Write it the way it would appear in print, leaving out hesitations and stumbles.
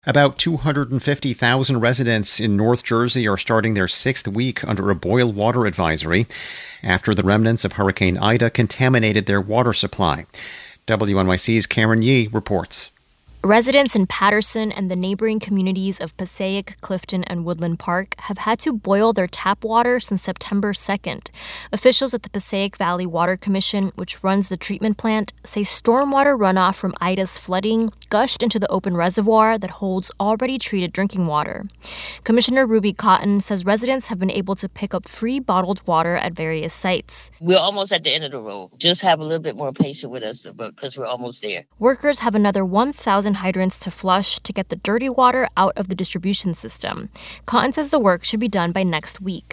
About 250,000 residents in North Jersey are starting their sixth week under a boil water advisory after the remnants of Hurricane Ida contaminated their water supply. WNYC's Karen Yee reports. Residents in Patterson and the neighboring communities of Passaic, Clifton, and Woodland Park have had to boil their tap water since September 2nd. Officials at the Passaic Valley Water Commission, which runs the treatment plant, say stormwater runoff from Ida's flooding gushed into the open reservoir that holds already treated drinking water. Commissioner Ruby Cotton says residents have been able to pick up free bottled water at various sites. We're almost at the end of the road. Just have a little bit more patience with us because we're almost there. Workers have another 1,000 hydrants to flush to get the dirty water out of the distribution system. Cotton says the work should be done by next week.